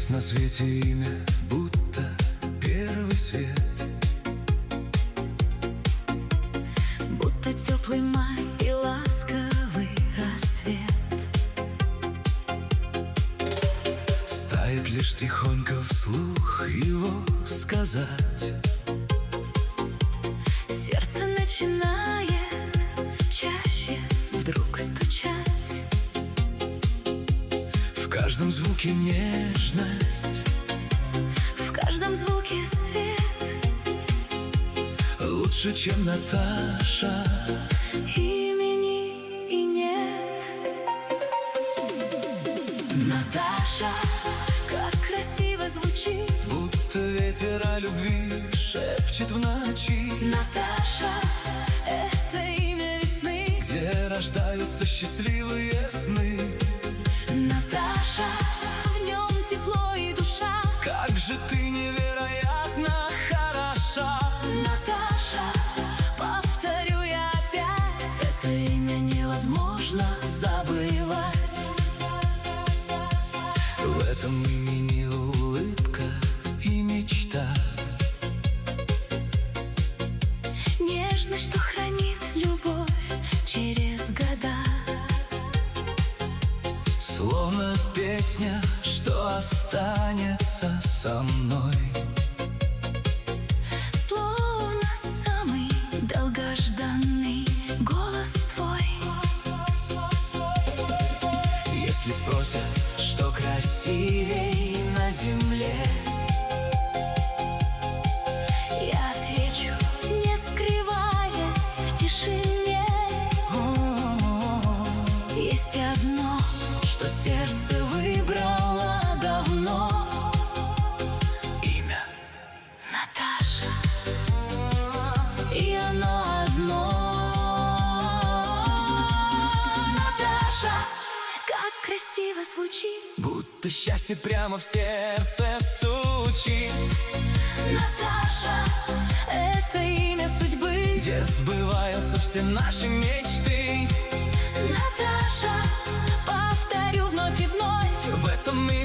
Есть на свете имя, будто первый свет, будто теплый май и ласковый рассвет. Стоит лишь тихонько вслух его сказать. Сердце начинает чаще вдруг стучать. В каждом звуке нежность, в каждом звуке свет. Лучше, чем Наташа, имени и нет. Наташа, как красиво звучит, будто ветер о любви шепчет в ночи. Наташа, это имя весны, где рождаются счастливые сны. Наташа, в нем тепло и душа. Как же ты невероятно хороша. Наташа, повторю я опять, это имя невозможно забывать. В этом имени улыбка и мечта, нежность, что хранит любовь через года. словно песня, что останется со мной. Словно самый долгожданный голос твой. Если спросят, что красивей на земле, Я отвечу, не скрываясь в тишине. Есть одно, что сердце выбрало давно. Имя Наташа, и оно одно. Наташа, как красиво звучит, будто счастье прямо в сердце стучит. Наташа, это имя судьбы, где сбываются все наши мечты. Наташа, повторю вновь и вновь, В этом